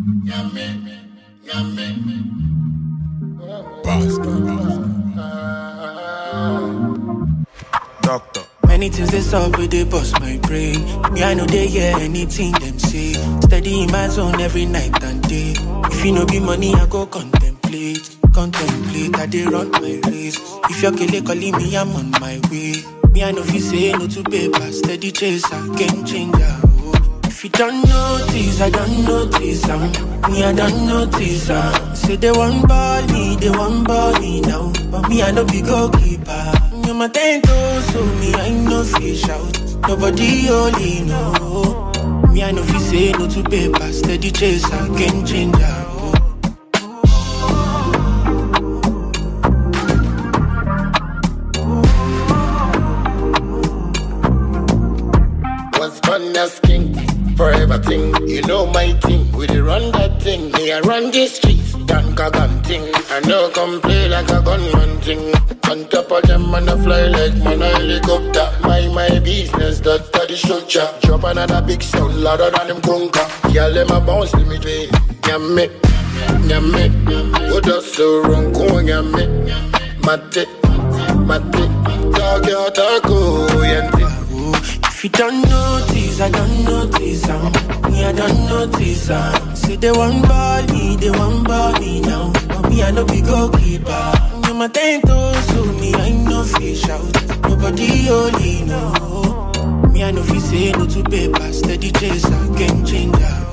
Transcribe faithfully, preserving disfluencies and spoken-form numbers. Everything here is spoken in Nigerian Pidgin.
Doctor. Many things they stop with they bust my brain. Me, I know they hear anything them say. Steady in my zone every night and day. If you know be money, I go contemplate. Contemplate, I they run my race. If you're killing, calling me, I'm on my way. Me, I know if you say no to paper. Steady chaser, game changer. Oh. If you don't notice, I don't notice. Um, me, I don't notice. Um, say they want ball me, they want ball me now. But me, I know be goalkeeper. You my ten toes, so me, I no fish out. Nobody only know. Me, I know if you say no to paper. Steady chaser, game changer. Oh. Was born as king, forever thing. You know my team, we dey run that thing. Me I run the streets, dank a gun thing. I no come play like a gunman thing. On top of them man I fly like man a helicopter. My my business, that the structure. Drop another big sound louder than them conker. Y'all let my bounce let me play. Nyam me, nyam me. What does so wrong go nyam me? Mate, mate. Talk your talk oh yente. If you don't notice, I don't notice. Um, me, I don't notice. Um, say they want ball me, they want ball me now. But me, I no be goalkeeper. You my ten toes, so me, I no fish out. Nobody only know. Me, I know if you say no to paper. Steady chaser, game changer.